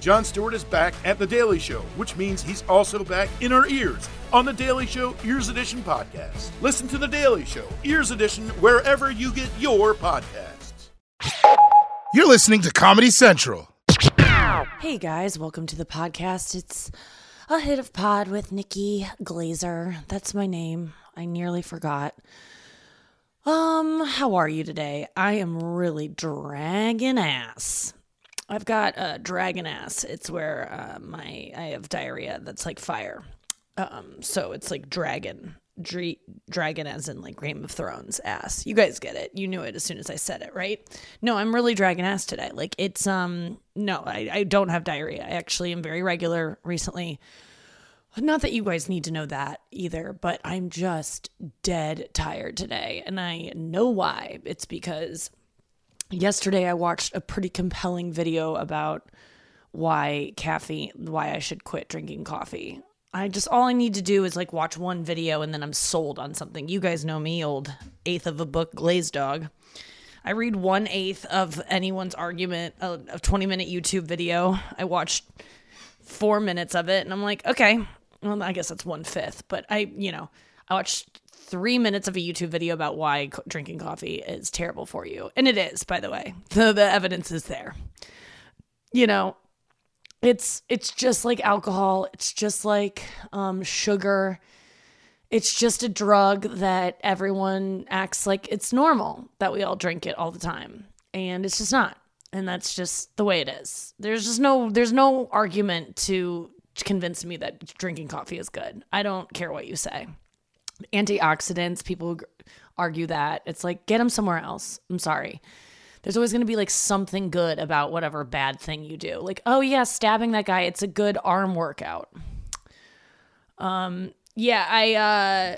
Jon Stewart is back at The Daily Show, which means he's also back in our ears on The Daily Show Ears Edition podcast. Listen to The Daily Show Ears Edition wherever you get your podcasts. You're listening to Comedy Central. Hey guys, welcome to the podcast. It's a hit of pod with Nikki Glazer. That's my name. I nearly forgot. How are you today? I am really dragging ass. I've got dragon ass. It's where I have diarrhea that's like fire. So it's like dragon as in like Game of Thrones ass. You guys get it. You knew it as soon as I said it, right? No, I'm really dragon ass today. Like it's no, I don't have diarrhea. I actually am very regular recently. Not that you guys need to know that either, but I'm just dead tired today, and I know why. It's because yesterday I watched a pretty compelling video about why I should quit drinking coffee. All I need to do is like watch one video and then I'm sold on something. You guys know me, old eighth of a book glazed dog. I read 1/8 of anyone's argument, a 20-minute YouTube video. I watched 4 minutes of it and I'm like, okay, well, I guess that's 1/5, but I watched 3 minutes of a YouTube video about why drinking coffee is terrible for you. And it is, by the way. The evidence is there. You know, it's just like alcohol. It's just like sugar. It's just a drug that everyone acts like it's normal, that we all drink it all the time. And it's just not. And that's just the way it is. There's no argument to convince me that drinking coffee is good. I don't care what you say. Antioxidants, people argue that. It's like, get them somewhere else. I'm sorry. There's always going to be like something good about whatever bad thing you do. Like, oh yeah, stabbing that guy, it's a good arm workout. Yeah,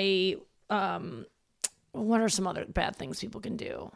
what are some other bad things people can do?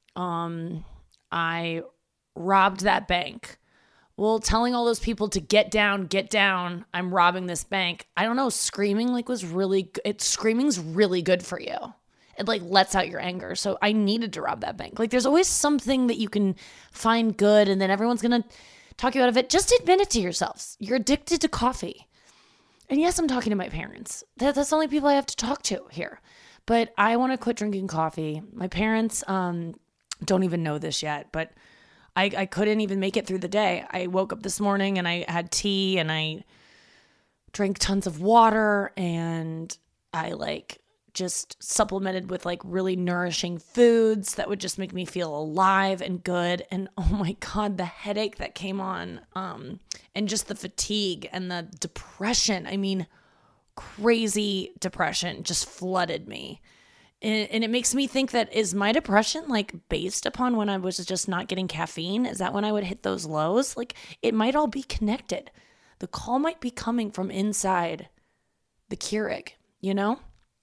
I robbed that bank. Well, telling all those people to get down, I'm robbing this bank. I don't know, screaming's really good for you. It like lets out your anger. So I needed to rob that bank. Like there's always something that you can find good and then everyone's going to talk you out of it. Just admit it to yourselves. You're addicted to coffee. And yes, I'm talking to my parents. That's the only people I have to talk to here. But I want to quit drinking coffee. My parents don't even know this yet, but I couldn't even make it through the day. I woke up this morning and I had tea and I drank tons of water and I like just supplemented with like really nourishing foods that would just make me feel alive and good. And oh my God, the headache that came on and just the fatigue and the depression. I mean, crazy depression just flooded me. And it makes me think that, is my depression like based upon when I was just not getting caffeine? Is that when I would hit those lows? Like it might all be connected. The call might be coming from inside the Keurig, you know?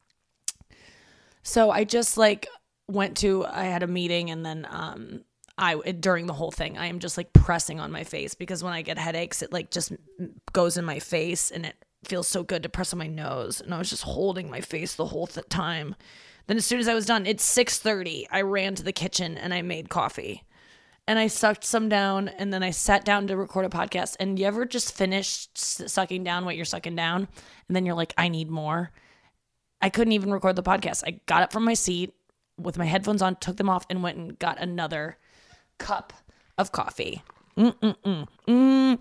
So I just like I had a meeting and then during the whole thing, I am just like pressing on my face because when I get headaches, it like just goes in my face and it feels so good to press on my nose. And I was just holding my face the whole time. Then as soon as I was done, it's 6:30. I ran to the kitchen and I made coffee. And I sucked some down and then I sat down to record a podcast. And you ever just finish sucking down what you're sucking down? And then you're like, I need more. I couldn't even record the podcast. I got up from my seat with my headphones on, took them off, and went and got another cup of coffee. It's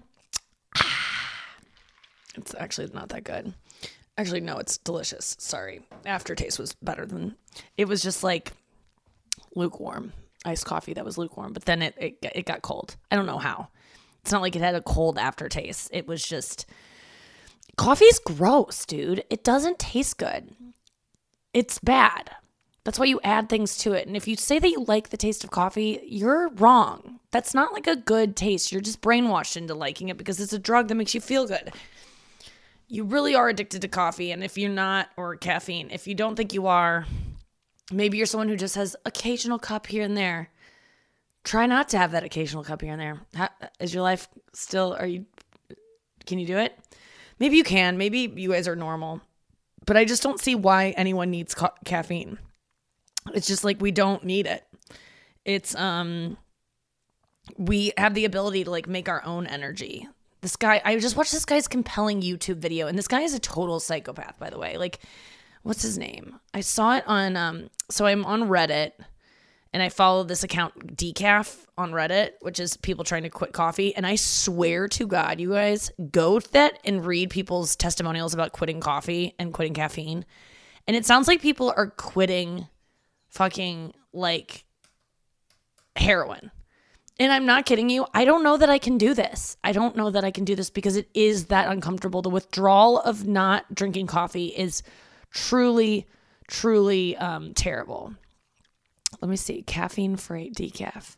actually not that good. Actually, no, it's delicious. Sorry. Aftertaste was better than... It was just like lukewarm. Iced coffee that was lukewarm. But then it got cold. I don't know how. It's not like it had a cold aftertaste. It was just... Coffee's gross, dude. It doesn't taste good. It's bad. That's why you add things to it. And if you say that you like the taste of coffee, you're wrong. That's not like a good taste. You're just brainwashed into liking it because it's a drug that makes you feel good. You really are addicted to coffee. And if you're not, or caffeine, if you don't think you are, maybe you're someone who just has occasional cup here and there. Try not to have that occasional cup here and there. Is your life still, can you do it? Maybe you can. Maybe you guys are normal. But I just don't see why anyone needs caffeine. It's just like we don't need it. It's we have the ability to like make our own energy. This guy, I just watched this guy's compelling YouTube video, and this guy is a total psychopath, by the way. Like, what's his name? I saw it on, so I'm on Reddit, and I follow this account Decaf on Reddit, which is people trying to quit coffee. And I swear to God, you guys, go that and read people's testimonials about quitting coffee and quitting caffeine. And it sounds like people are quitting fucking like heroin. And I'm not kidding you. I don't know that I can do this. I don't know that I can do this because it is that uncomfortable. The withdrawal of not drinking coffee is truly, truly terrible. Let me see. Caffeine-free decaf.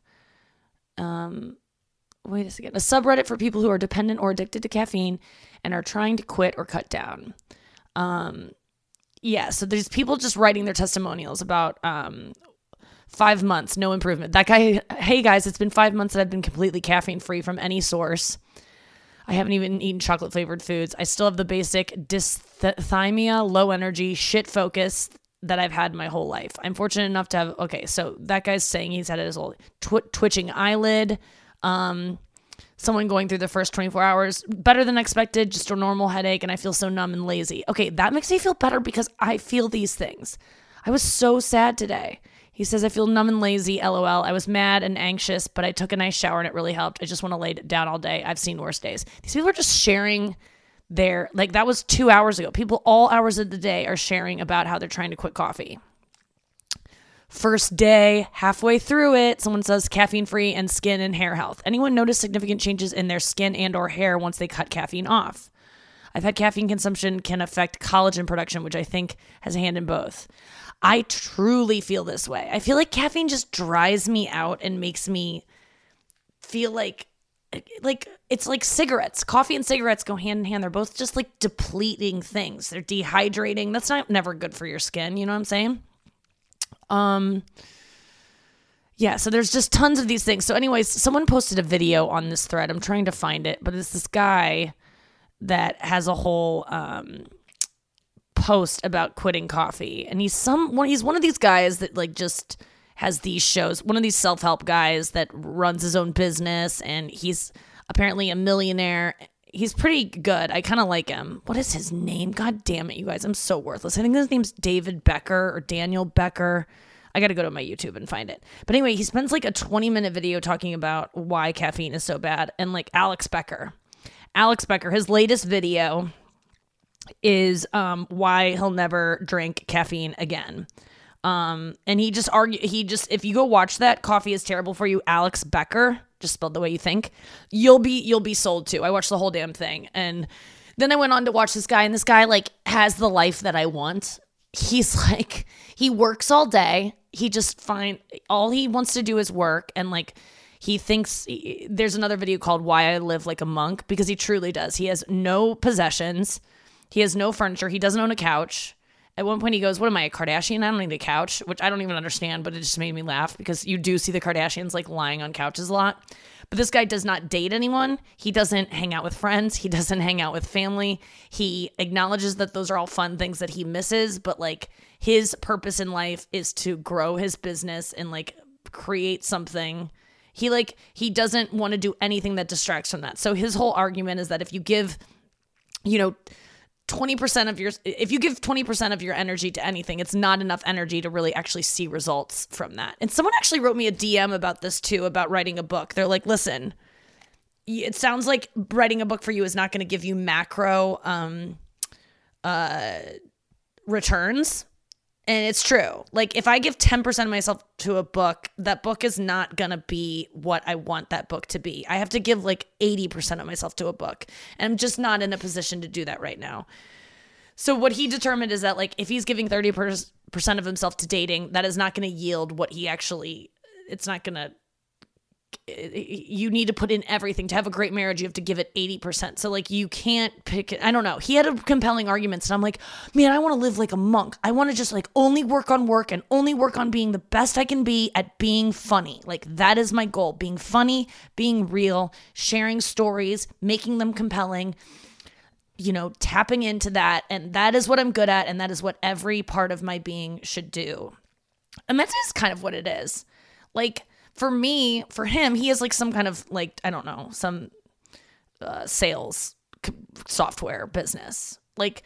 Wait a second. A subreddit for people who are dependent or addicted to caffeine and are trying to quit or cut down. Yeah, so there's people just writing their testimonials about 5 months, no improvement. That guy, hey guys, it's been 5 months that I've been completely caffeine-free from any source. I haven't even eaten chocolate-flavored foods. I still have the basic dysthymia, low energy, shit focus that I've had my whole life. I'm fortunate enough to have, okay, so that guy's saying he's had his whole twitching eyelid, someone going through the first 24 hours, better than expected, just a normal headache, and I feel so numb and lazy. Okay, that makes me feel better because I feel these things. I was so sad today. He says, I feel numb and lazy, LOL. I was mad and anxious, but I took a nice shower and it really helped. I just want to lay down all day. I've seen worse days. These people are just sharing their, like that was 2 hours ago. People all hours of the day are sharing about how they're trying to quit coffee. First day, halfway through it, someone says caffeine-free and skin and hair health. Anyone notice significant changes in their skin and or hair once they cut caffeine off? I've had caffeine consumption can affect collagen production, which I think has a hand in both. I truly feel this way. I feel like caffeine just dries me out and makes me feel like it's like cigarettes. Coffee and cigarettes go hand in hand. They're both just like depleting things. They're dehydrating. That's never good for your skin. You know what I'm saying? Yeah, so there's just tons of these things. So anyways, someone posted a video on this thread. I'm trying to find it, but it's this guy that has a whole post about quitting coffee. And he's one of these guys that like just has these shows, one of these self-help guys that runs his own business, and he's apparently a millionaire. He's pretty good. I kind of like him. What is his name? God damn it, you guys. I'm so worthless. I think his name's David Becker or Daniel Becker. I got to go to my YouTube and find it. But anyway, he spends like a 20-minute video talking about why caffeine is so bad. And like Alex Becker, his latest video is why he'll never drink caffeine again. And if you go watch that, Coffee is Terrible for You, Alex Becker, just spelled the way you think, you'll be sold to. I watched the whole damn thing. And then I went on to watch this guy, and this guy like has the life that I want. He's like, he works all day. All he wants to do is work. And like, he thinks there's another video called Why I Live Like a Monk, because he truly does. He has no possessions. He has no furniture. He doesn't own a couch. At one point he goes, what am I, a Kardashian? I don't need a couch, which I don't even understand, but it just made me laugh because you do see the Kardashians like lying on couches a lot. But this guy does not date anyone. He doesn't hang out with friends. He doesn't hang out with family. He acknowledges that those are all fun things that he misses, but like his purpose in life is to grow his business and like create something. He doesn't want to do anything that distracts from that. So his whole argument is that if you give, 20% of if you give 20% of your energy to anything, it's not enough energy to really actually see results from that. And someone actually wrote me a DM about this too, about writing a book. They're like, listen, it sounds like writing a book for you is not going to give you macro returns. And it's true. Like if I give 10% of myself to a book, that book is not going to be what I want that book to be. I have to give like 80% of myself to a book. And I'm just not in a position to do that right now. So what he determined is that like if he's giving 30% of himself to dating, that is not going to yield what he actually, it's not going to, you need to put in everything. To have a great marriage, you have to give it 80%. So like you can't pick it. I don't know. He had a compelling arguments, and I'm like, man, I want to live like a monk. I want to just like only work on work and only work on being the best I can be at being funny. Like that is my goal. Being funny, being real, sharing stories, making them compelling, tapping into that. And that is what I'm good at. And that is what every part of my being should do. And that is kind of what it is. Like, for him, he has like some kind of like, I don't know, some sales software business. Like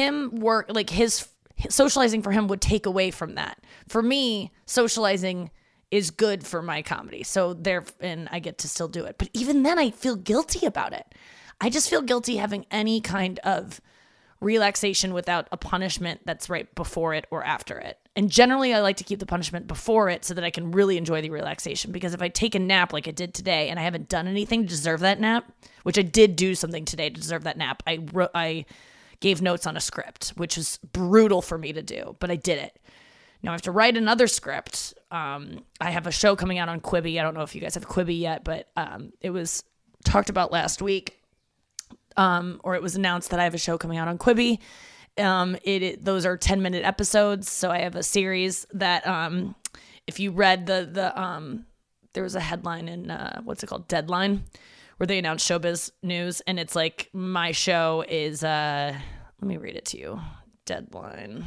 his socializing for him would take away from that. For me, socializing is good for my comedy. And I get to still do it. But even then I feel guilty about it. I just feel guilty having any kind of relaxation without a punishment that's right before it or after it. And generally I like to keep the punishment before it so that I can really enjoy the relaxation. Because if I take a nap like I did today and I haven't done anything to deserve that nap, which I did do something today to deserve that nap, I gave notes on a script, which was brutal for me to do, but I did it. Now I have to write another script. I have a show coming out on Quibi. I don't know if you guys have Quibi yet, but it was talked about last week. Or it was announced that I have a show coming out on Quibi. Those are 10-minute episodes. So I have a series that, if you read there was a headline in, what's it called? Deadline, where they announced Showbiz News. And it's like, my show is, let me read it to you. Deadline.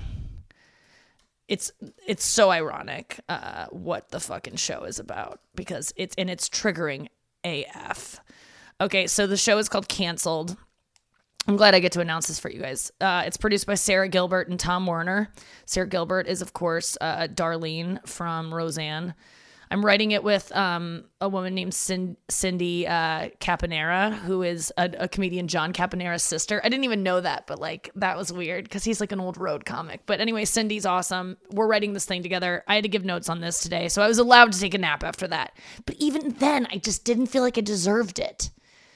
It's so ironic, what the fucking show is about, because it's triggering AF. Okay, so the show is called Canceled. I'm glad I get to announce this for you guys. It's produced by Sarah Gilbert and Tom Werner. Sarah Gilbert is, of course, Darlene from Roseanne. I'm writing it with a woman named Cindy Caponera, who is a comedian, John Caponera's sister. I didn't even know that, but like that was weird because he's like an old road comic. But anyway, Cindy's awesome. We're writing this thing together. I had to give notes on this today, so I was allowed to take a nap after that. But even then, I just didn't feel like I deserved it.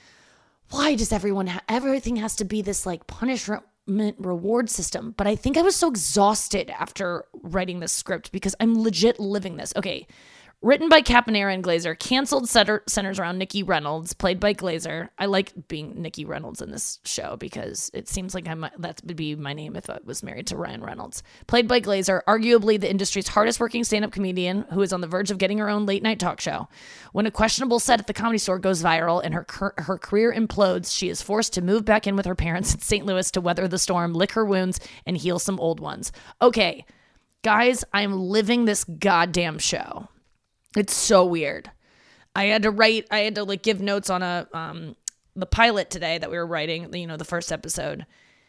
Why does everything has to be this like punishment reward system? But I think I was so exhausted after writing this script because I'm legit living this. Okay. Written by Caponera and Glazer, Canceled centers around Nikki Reynolds, played by Glazer. I like being Nikki Reynolds in this show because it seems like that would be my name if I was married to Ryan Reynolds. Played by Glazer, arguably the industry's hardest working stand-up comedian who is on the verge of getting her own late-night talk show. When a questionable set at the Comedy Store goes viral and her career implodes, she is forced to move back in with her parents in St. Louis to weather the storm, lick her wounds, and heal some old ones. Okay, guys, I'm living this goddamn show. It's so weird. I had to like give notes on the pilot today that we were writing, the first episode.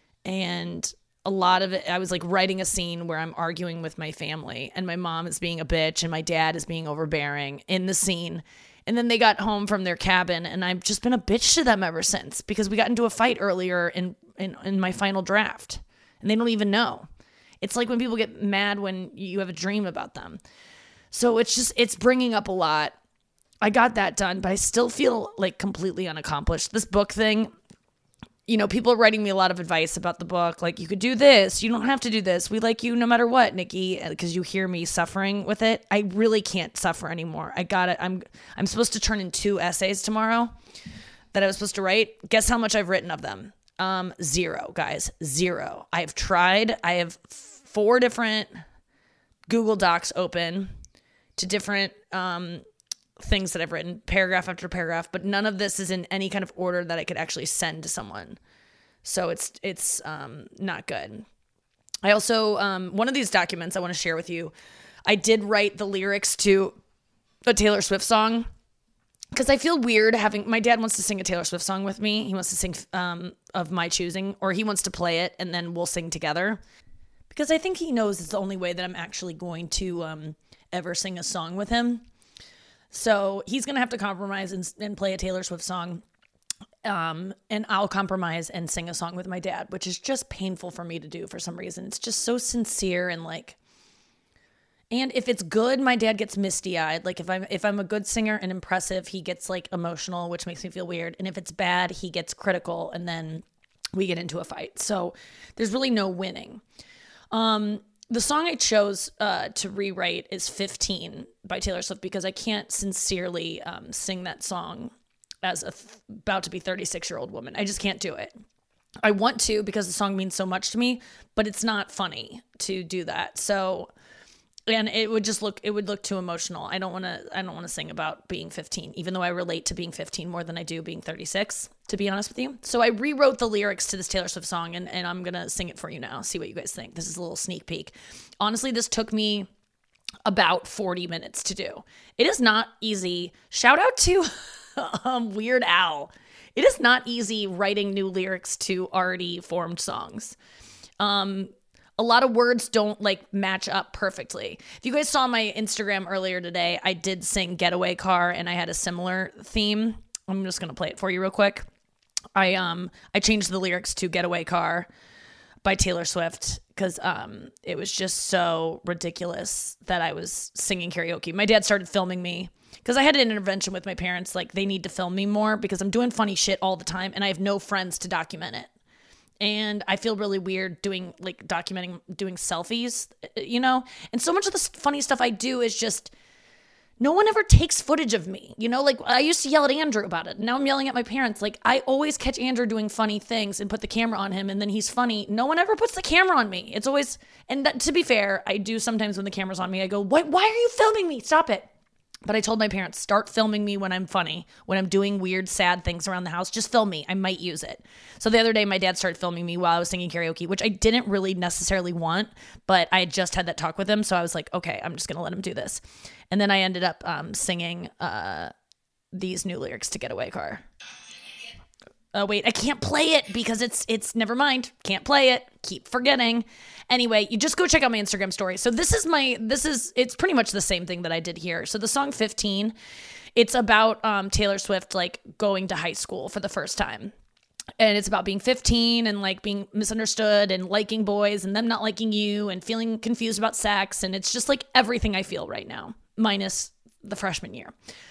And a lot of it, I was like writing a scene where I'm arguing with my family and my mom is being a bitch and my dad is being overbearing in the scene. And then they got home from their cabin and I've just been a bitch to them ever since because we got into a fight earlier in my final draft and they don't even know. It's like when people get mad when you have a dream about them. So it's bringing up a lot. I got that done, but I still feel like completely unaccomplished. This book thing, people are writing me a lot of advice about the book. Like, you could do this. You don't have to do this. We like you no matter what, Nikki, because you hear me suffering with it. I really can't suffer anymore. I got it. I'm supposed to turn in 2 essays tomorrow that I was supposed to write. Guess how much I've written of them? 0, guys. 0. I've tried. I have 4 different Google Docs open to different things that I've written, paragraph after paragraph, but none of this is in any kind of order that I could actually send to someone. So it's not good. I also, one of these documents I want to share with you, I did write the lyrics to a Taylor Swift song because I feel weird my dad wants to sing a Taylor Swift song with me. He wants to sing of my choosing, or he wants to play it and then we'll sing together because I think he knows it's the only way that I'm actually going to ever sing a song with him. So he's going to have to compromise and play a Taylor Swift song. And I'll compromise and sing a song with my dad, which is just painful for me to do for some reason. It's just so sincere and and if it's good, my dad gets misty-eyed. Like if I'm a good singer and impressive, he gets like emotional, which makes me feel weird. And if it's bad, he gets critical and then we get into a fight. So there's really no winning. The song I chose to rewrite is 15 by Taylor Swift because I can't sincerely sing that song as about to be 36-year-old woman. I just can't do it. I want to because the song means so much to me, but it's not funny to do that. So, and it would look too emotional. I don't want to sing about being 15, even though I relate to being 15 more than I do being 36, to be honest with you. So I rewrote the lyrics to this Taylor Swift song and I'm going to sing it for you now. See what you guys think. This is a little sneak peek. Honestly, this took me about 40 minutes to do. It is not easy. Shout out to Weird Al. It is not easy writing new lyrics to already formed songs. A lot of words don't like match up perfectly. If you guys saw my Instagram earlier today, I did sing Getaway Car and I had a similar theme. I'm just going to play it for you real quick. I changed the lyrics to Getaway Car by Taylor Swift because it was just so ridiculous that I was singing karaoke. My dad started filming me because I had an intervention with my parents. Like, they need to film me more because I'm doing funny shit all the time and I have no friends to document it. And I feel really weird doing selfies, you know? And so much of the funny stuff I do is just, no one ever takes footage of me, you know? Like, I used to yell at Andrew about it. Now I'm yelling at my parents. Like, I always catch Andrew doing funny things and put the camera on him, and then he's funny. No one ever puts the camera on me. It's always, and that, to be fair, I do sometimes when the camera's on me, I go, why are you filming me? Stop it. But I told my parents, start filming me when I'm funny, when I'm doing weird, sad things around the house. Just film me. I might use it. So the other day, my dad started filming me while I was singing karaoke, which I didn't really necessarily want, but I just had that talk with him. So I was like, okay, I'm just going to let him do this. And then I ended up singing these new lyrics to Getaway Car. Wait, I can't play it because it's never mind. Can't play it. Keep forgetting. Anyway, you just go check out my Instagram story. So it's pretty much the same thing that I did here. So the song 15, it's about Taylor Swift like going to high school for the first time. And it's about being 15 and like being misunderstood and liking boys and them not liking you and feeling confused about sex. And it's just like everything I feel right now, minus the freshman year.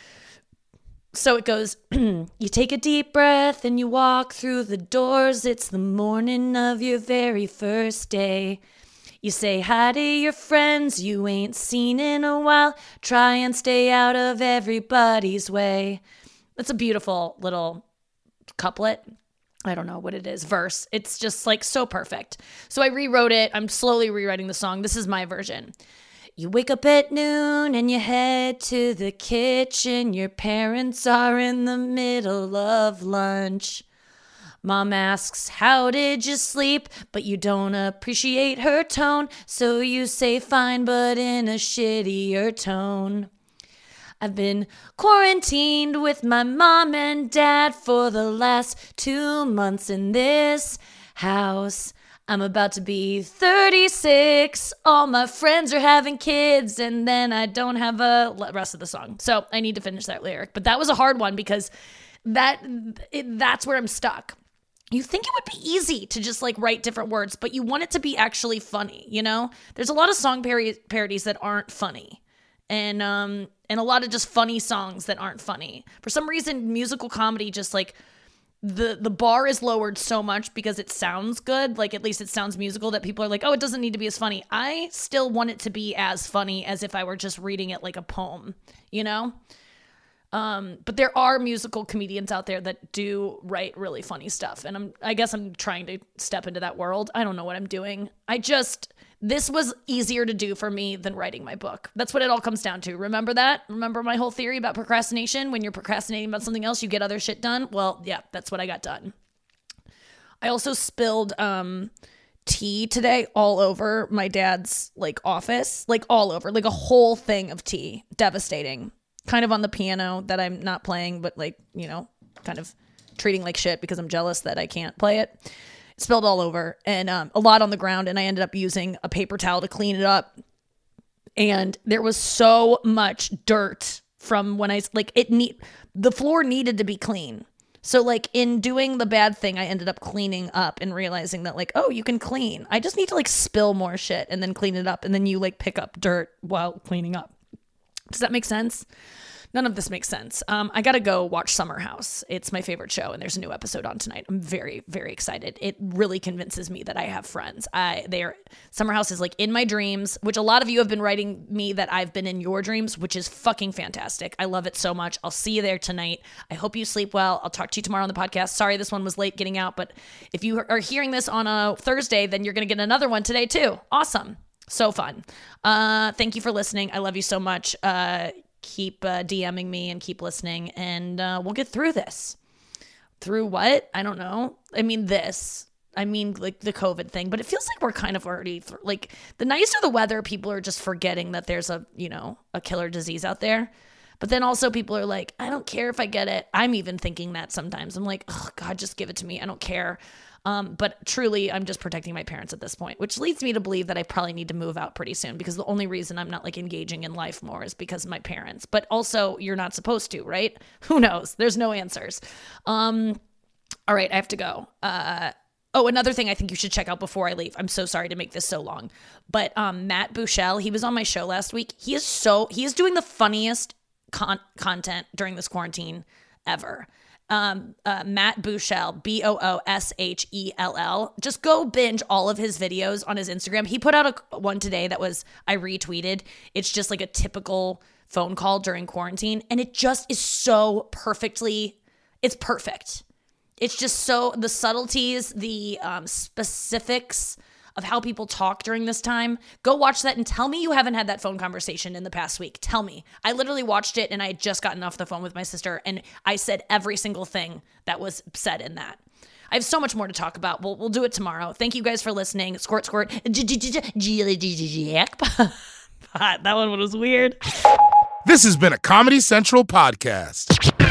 So it goes, you take a deep breath and you walk through the doors. It's the morning of your very first day. You say hi to your friends you ain't seen in a while. Try and stay out of everybody's way. That's a beautiful little couplet. I don't know what it is, verse. It's just like so perfect. So I rewrote it. I'm slowly rewriting the song. This is my version. You wake up at noon and you head to the kitchen. Your parents are in the middle of lunch. Mom asks, how did you sleep? But you don't appreciate her tone. So you say fine, but in a shittier tone. I've been quarantined with my mom and dad for the last 2 months in this house. I'm about to be 36. All my friends are having kids, and then I don't have a rest of the song. So I need to finish that lyric. But that was a hard one because that's where I'm stuck. You think it would be easy to just like write different words, but you want it to be actually funny, you know? There's a lot of song parodies that aren't funny. And a lot of just funny songs that aren't funny. For some reason, musical comedy just like the bar is lowered so much because it sounds good, like at least it sounds musical, that people are like, oh, it doesn't need to be as funny. I still want it to be as funny as if I were just reading it like a poem, you know? But there are musical comedians out there that do write really funny stuff, and I guess I'm trying to step into that world. I don't know what I'm doing. This was easier to do for me than writing my book. That's what it all comes down to. Remember that? Remember my whole theory about procrastination? When you're procrastinating about something else, you get other shit done? Well, yeah, that's what I got done. I also spilled tea today all over my dad's like office, like all over, like a whole thing of tea. Devastating. Kind of on the piano that I'm not playing, but like, you know, kind of treating like shit because I'm jealous that I can't play it. Spilled all over and a lot on the ground, and I ended up using a paper towel to clean it up. And there was so much dirt from when the floor needed to be clean. So like in doing the bad thing, I ended up cleaning up and realizing that like, oh, you can clean. I just need to like spill more shit and then clean it up, and then you like pick up dirt while cleaning up. Does that make sense? None of this makes sense. I got to go watch Summer House. It's my favorite show, and there's a new episode on tonight. I'm very, very excited. It really convinces me that I have friends. Summer House is like in my dreams, which a lot of you have been writing me that I've been in your dreams, which is fucking fantastic. I love it so much. I'll see you there tonight. I hope you sleep well. I'll talk to you tomorrow on the podcast. Sorry this one was late getting out, but if you are hearing this on a Thursday, then you're going to get another one today too. Awesome. So fun. Thank you for listening. I love you so much. Keep DMing me and keep listening, and we'll get through this. Through what? I don't know. I mean, this. I mean, like the COVID thing, but it feels like we're kind of already like the nicer the weather, people are just forgetting that there's a killer disease out there. But then also people are like, I don't care if I get it. I'm even thinking that sometimes. I'm like, oh God, just give it to me. I don't care. But truly, I'm just protecting my parents at this point, which leads me to believe that I probably need to move out pretty soon, because the only reason I'm not like engaging in life more is because of my parents. But also, you're not supposed to, right? Who knows? There's no answers. All right, I have to go. Oh, another thing I think you should check out before I leave. I'm so sorry to make this so long, but Matt Buechele, he was on my show last week. He is doing the funniest content during this quarantine ever. Matt Buechele, Booshell. Just go binge all of his videos on his Instagram. He put out one today that I retweeted. It's just like a typical phone call during quarantine, and it just is so it's perfect. It's just so, the subtleties, the specifics of how people talk during this time. Go watch that and tell me you haven't had that phone conversation in the past week. Tell me. I literally watched it and I had just gotten off the phone with my sister and I said every single thing that was said in that. I have so much more to talk about. We'll do it tomorrow. Thank you guys for listening. Squirt, squirt. That one was weird. This has been a Comedy Central podcast.